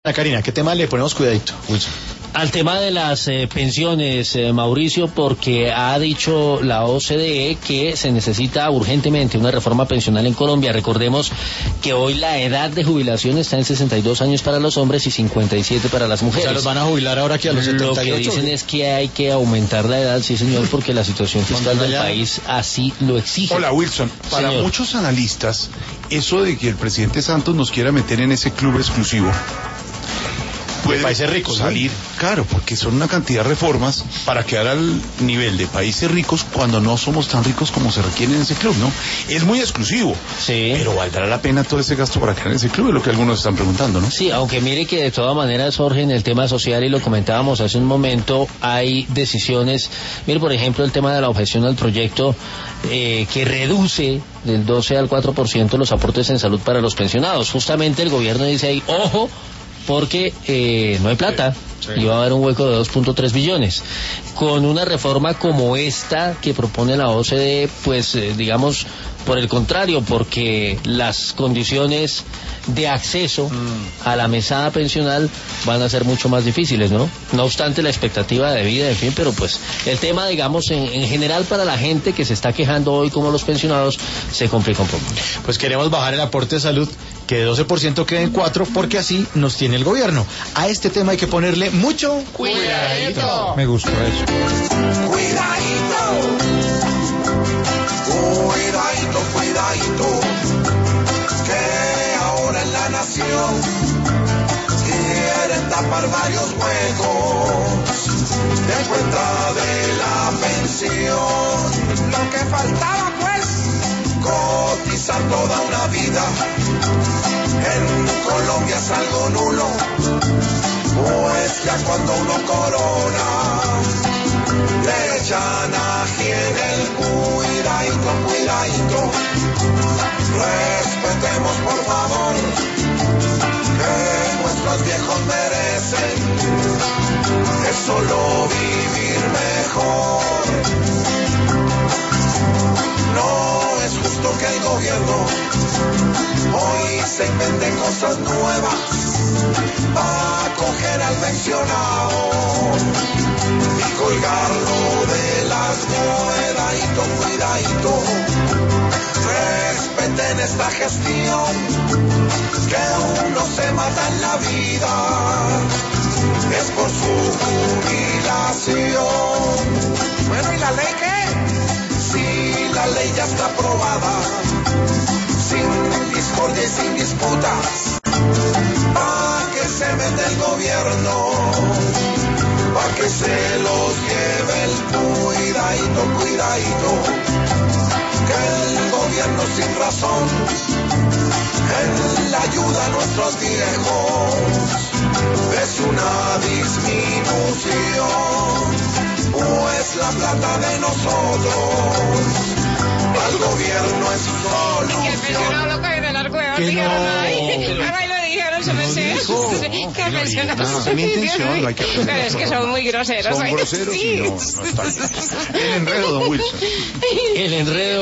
Karina, ¿qué tema le ponemos cuidadito, Wilson? Al tema de las pensiones, Mauricio, porque ha dicho la OCDE que se necesita urgentemente una reforma pensional en Colombia. Recordemos que hoy la edad de jubilación está en 62 años para los hombres y 57 para las mujeres. O sea, los van a jubilar ahora que a los 78. Lo que dicen es que hay que aumentar la edad, sí señor, porque la situación fiscal del país así lo exige. Hola, Wilson. Para muchos analistas, eso de que el presidente Santos nos quiera meter en ese club exclusivo puede países ricos salir, ¿no? Claro, porque son una cantidad de reformas para quedar al nivel de países ricos cuando no somos tan ricos como se requiere en ese club, ¿no? Es muy exclusivo, sí, pero ¿valdrá la pena todo ese gasto para quedar en ese club? Es lo que algunos están preguntando, ¿no? Sí, aunque mire que de todas maneras, Jorge, en el tema social, y lo comentábamos hace un momento, hay decisiones. Mire, por ejemplo, el tema de la objeción al proyecto que reduce del 12 al 4% los aportes en salud para los pensionados. Justamente el gobierno dice ahí, ojo, porque no hay plata, y va a haber un hueco de 2.3 billones. Con una reforma como esta que propone la OCDE, pues digamos, por el contrario, porque las condiciones de acceso a la mesada pensional van a ser mucho más difíciles, ¿no? No obstante la expectativa de vida, en fin, pero pues el tema, digamos, en general para la gente que se está quejando hoy como los pensionados, se complica un poco. Pues queremos bajar el aporte de salud, que de 12% quede en 4%, porque así nos tiene el gobierno. A este tema hay que ponerle mucho cuidadito. Me gustó eso. Cuidadito. Cuidadito, cuidadito. Que ahora en la nación quieren tapar varios huecos de cuenta de la pensión. Lo que faltaba, pues, cotizar toda una vida. En Colombia es algo nulo, pues ya cuando uno corona le echan ají en el cuidadito, cuidadito. Respetemos por favor, que nuestros viejos merecen es solo vivir mejor. No es justo que el gobierno hoy se invente cosas nuevas para coger al pensionado y colgarlo de las cuidadito, cuidadito. Respeten esta gestión, que uno se mata en la vida, es por su jubilación. Bueno, ¿y la ley qué? Si la ley ya está aprobada, sin discordia y sin disputas, pa' que se mete el gobierno, pa' que se los lleve el cuidadito, cuidadito. Que el gobierno sin razón en la ayuda a nuestros viejos es una disminución, pues la plata de nosotros al gobierno es solución. Que el pensionado lo coge de las huevas, dijeron ahí lo dijeron, se me sé. Que el pensionado es mi intención, no hay que aprender. Pero es que son muy groseros. Son groseros, sí. No está bien. El enredo, don Wilson. El enredo.